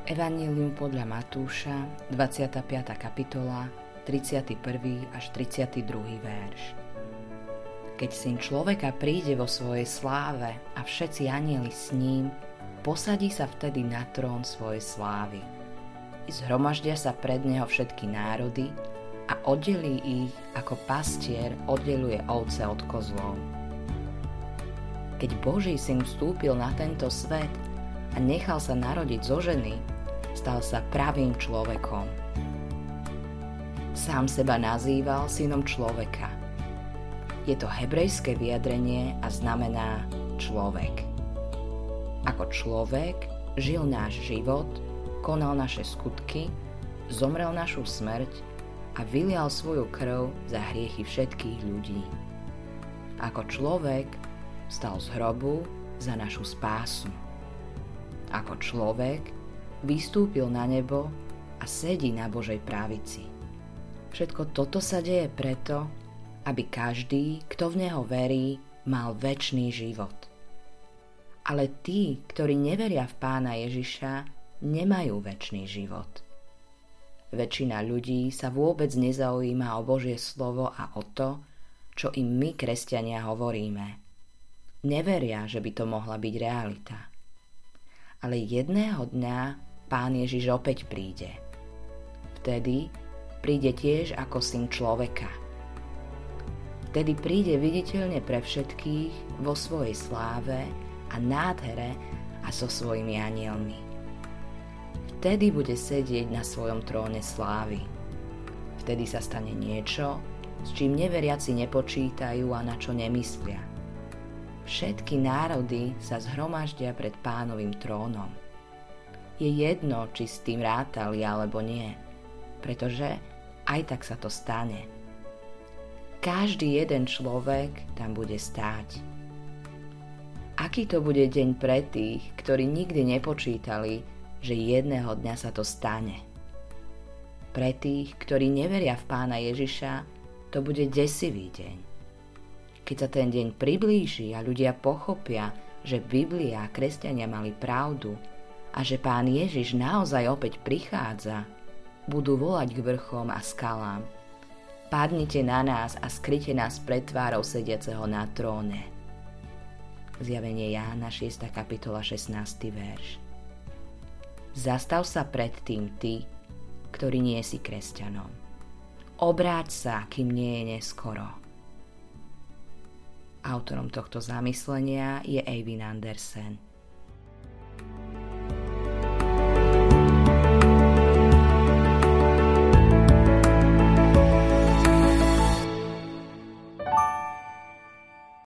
Evanjelium podľa Matúša, 25. kapitola, 31. až 32. verš. Keď Syn človeka príde vo svojej sláve a všetci anjeli s ním, posadí sa vtedy na trón svojej slávy. Zhromaždia sa pred neho všetky národy a oddelí ich, ako pastier oddeluje ovce od kozlov. Keď Boží Syn vstúpil na tento svet a nechal sa narodiť zo ženy, stal sa pravým človekom. Sám seba nazýval synom človeka. Je to hebrejské vyjadrenie a znamená človek. Ako človek žil náš život, konal naše skutky, zomrel našu smrť a vylial svoju krv za hriechy všetkých ľudí. Ako človek vstal z hrobu za našu spásu. Ako človek vystúpil na nebo a sedí na Božej pravici. Všetko toto sa deje preto, aby každý, kto v Neho verí, mal večný život. Ale tí, ktorí neveria v Pána Ježiša, nemajú večný život. Väčšina ľudí sa vôbec nezaujíma o Božie slovo a o to, čo im my, kresťania, hovoríme. Neveria, že by to mohla byť realita. Ale jedného dňa Pán Ježiš opäť príde. Vtedy príde tiež ako Syn človeka. Vtedy príde viditeľne pre všetkých vo svojej sláve a nádhere a so svojimi anjelmi. Vtedy bude sedieť na svojom tróne slávy. Vtedy sa stane niečo, s čím neveriaci nepočítajú a na čo nemyslia. Všetky národy sa zhromaždia pred Pánovým trónom. Je jedno, či s tým rátali alebo nie, pretože aj tak sa to stane. Každý jeden človek tam bude stáť. Aký to bude deň pre tých, ktorí nikdy nepočítali, že jedného dňa sa to stane? Pre tých, ktorí neveria v Pána Ježiša, to bude desivý deň. Keď sa ten deň priblíži a ľudia pochopia, že Biblia a kresťania mali pravdu a že Pán Ježiš naozaj opäť prichádza, budú volať k vrchom a skalám: Padnite na nás a skryte nás pred tvárou sediaceho na tróne. Zjavenie Jána, 6. kapitola, 16. verš. Zastav sa pred tým ty, ktorý nie si kresťanom. Obráť sa, kým nie je neskoro. Autorom tohto zamyslenia je Eivind Andersen.